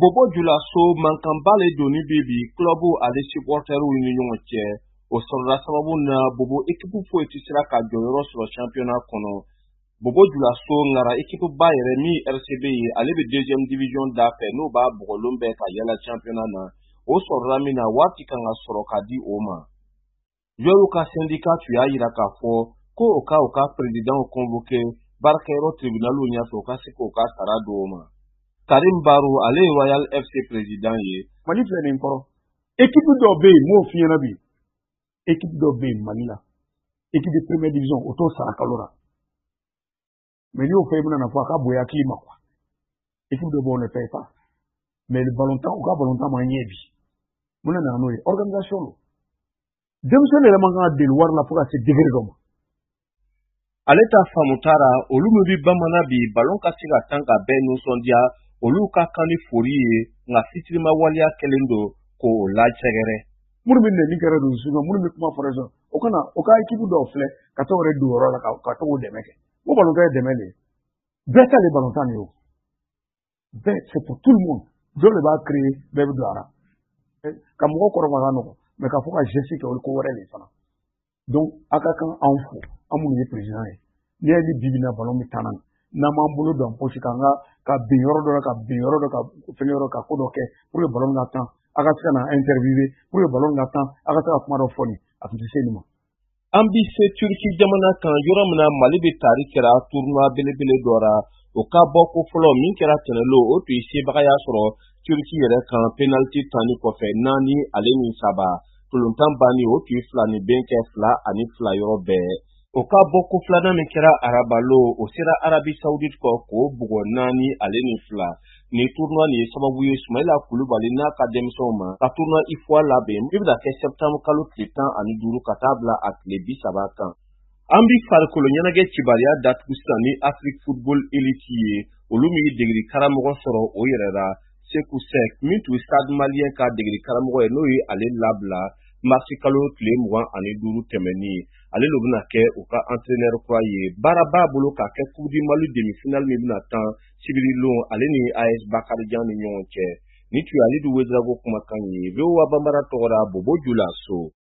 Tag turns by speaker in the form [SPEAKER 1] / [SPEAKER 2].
[SPEAKER 1] Bobo Julaso mankambale doni bibi klubu ale supporteru ni ɲɔgɔn cɛ o sɔrɔla sababu na Bobo équipe foyi tɛ sera ka jɔyɔrɔ sɔrɔ championnat kɔnɔ. Bobo Julaso ngara équipe ba yɛrɛ min RCB ye ale bɛ deuxième division da fɛ n'o b'a bɔgɔlon bɛɛ ka yala championnat na o sɔrɔla min na waati kan ka sɔrɔ ka di o ma. Joueur ka syndicat tun y'a jira k'a fɔ ko o ka président convoqué baarakɛyɔrɔ tribunalu ɲɛfɛ o ka se k'o ka sara di o ma. Karim Barou ale Royal FC président ye.
[SPEAKER 2] Mali filɛ nin kɔrɔ équipe dɔ bɛ yen m'o f'i ɲɛna bi équipe dɔ bɛ yen Mali la équipe de première division o t'o sara kalo la mais n'i y'o fɔ i bɛna na fɔ a ka bonya hakili ma quoi équipe dɔ bɛ yen on ne paye pas mais le ballontan u ka ballontan man ɲɛ bi mun na n'o ye organisation lo denmisɛnnin yɛrɛ man kan ka deli wari la fo ka se degré dɔ ma.
[SPEAKER 1] Ale ta faamu taara olu min bi bamanan bi ballon ka se ka tan ka bɛɛ nisɔndiya olu ka kan ni fori ye nka fitirima waliya kɛlen don k'o lajɛgɛrɛ.
[SPEAKER 2] Minnu bɛ nɛni kɛra don su minnu bɛ kuma fɔra sɔn o kana o ka équipe dɔw filɛ ka taa o yɛrɛ don yɔrɔ la ka to k'o dɛmɛ kɛ o ballontan ye dɛmɛ de ye bɛɛ ta de ballontan de ye o bɛɛ c'est pour tout le monde dɔ de b'a créer bɛɛ bɛ don a la ka mɔgɔ kɔrɔma ka nɔgɔ mais ka fɔ ka geste kɛ olu ko wɛrɛ de fana donc a ka kan anw fo an minnu ye président ye n'i y'a ye bibi na ballon bɛ taa na n'an m'an bolo don poche kan ka bin yɔrɔ dɔ la ka bin yɔrɔ dɔ ka fɛn yɔrɔ ka ko dɔ kɛ pour que ballon ka tan a ka se ka na interviewer pour que ballon ka tan a ka se ka kuma dɔ fɔ nin a tun tɛ se nin ma.
[SPEAKER 1] An bi se Turki jamana kan yɔrɔ min na Mali bɛ tari kɛra tournoi belebele dɔ la o ka bɔ ko fɔlɔ min kɛra tɛnɛlo o tun ye sebagaya sɔrɔ Turki yɛrɛ kan penalty tanni kɔfɛ 4 ale ni 3 tolontan banni o tun ye 2 ni benkɛ 2 ani 2 yɔrɔ bɛɛ. O ka bɔ ko filanan min kɛra Arabalo o sera Arabie Saoudite kɔ k'o bugɔ 4 ale ni 2 ni tournoi nin ye sababu ye Sumaila Kulubali n'a ka denmisɛnw ma ka tournoi IFOA labɛn min bɛna kɛ septembre kalo tile 15 ka taa bila a tile 30 kan. An bi farikolo ɲɛnajɛ cibariya datugu sisan ni Afrique Football Elite ye olu min ye degeli karamɔgɔ sɔrɔ o yɛrɛ la Sekou Seck min tun ye Stade Malien ka degeli karamɔgɔ ye n'o ye ale labila marsi kalo tile 25 tɛmɛni ale lo bɛna kɛ u ka entraîneur kura ye baara b'a bolo ka kɛ Coupe du Mali demi-finale min bɛna tan sibirilon ale ni AS Bakarijan ni ɲɔgɔn cɛ ni tun ye Alidu Wedrago kumakan ye VOA Bambara tɔgɔ la Bobo Julaso.